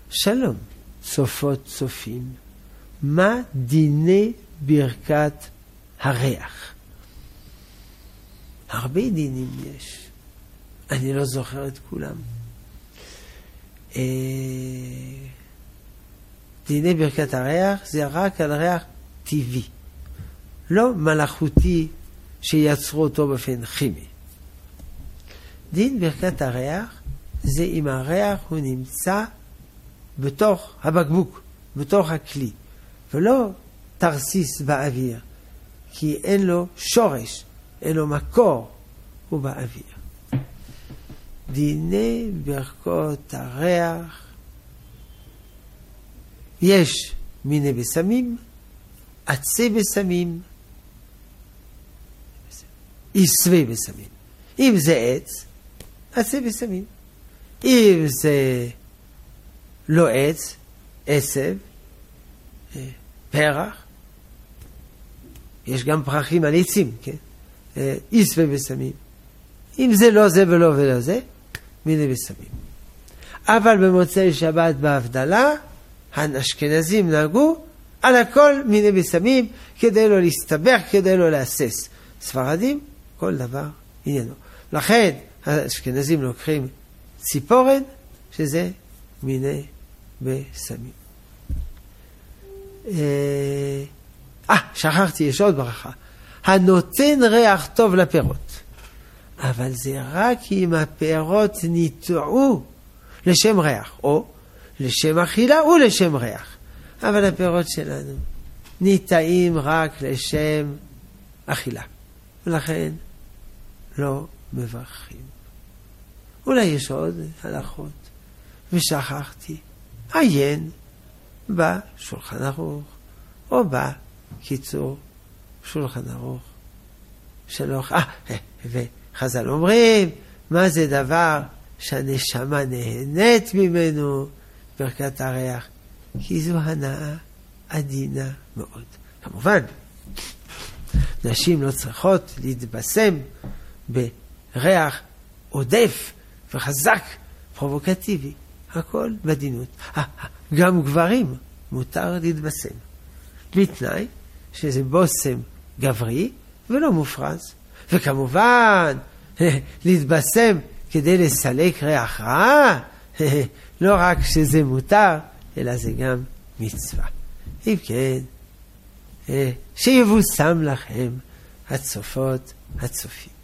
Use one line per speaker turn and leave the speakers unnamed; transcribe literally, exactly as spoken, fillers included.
שלום, צופות צופים. מה דיני ברכת הריח? הרבה דינים יש. אני לא זוכר את כולם. אה... דיני ברכת הריח זה רק על ריח טבעי. לא מלאכותי שיצרו אותו באופן כימי. דין ברכת הריח זה אם הריח הוא נמצא בתוך הבקבוק, בתוך הכלי, ולא תרסיס באוויר, כי אין לו שורש, אין לו מקור, הוא באוויר. דיני ברכות הריח, יש מיני בסמים, עצי בסמים, עשבי בסמים. אם זה עץ, עצי בסמים. אם זה לא עץ, עשב, פרח, יש גם פרחים על עצים, כן? עשבי בסמים. אם זה לא זה ולא ולא זה, מיני בסמים. אבל במוצאי שבת בהבדלה, האשכנזים נהגו על הכל מיני בסמים, כדי לא להסתבך, כדי לא להסס. ספרדים, כל דבר עניינו. לכן, האשכנזים לוקחים ציפורן, שזה מיני בסמים. אה, שכחתי, יש עוד ברכה. הנותן ריח טוב לפירות. אבל זה רק אם הפירות ניטעו לשם ריח, או לשם אכילה ולשם ריח. אבל הפירות שלנו ניטעים רק לשם אכילה. ולכן לא מברכים. אולי יש עוד הלכות, ושכחתי. עיין בשולחן ערוך, או בקיצור שולחן ערוך שלוח. אה, וחז"ל אומרים, מה זה דבר שהנשמה נהנית ממנו, ברכת הריח? כי זו הנאה עדינה מאוד. כמובן, נשים לא צריכות להתבשם בריח עודף וחזק, פרובוקטיבי. הכל בדינות. גם גברים מותר להתבשם. בתנאי שזה בושם גברי ולא מופרז. וכמובן, להתבשם כדי לסלק ריח רע, לא רק שזה מותר, אלא זה גם מצווה. אם כן, שיבושם לכם הצופות הצופים.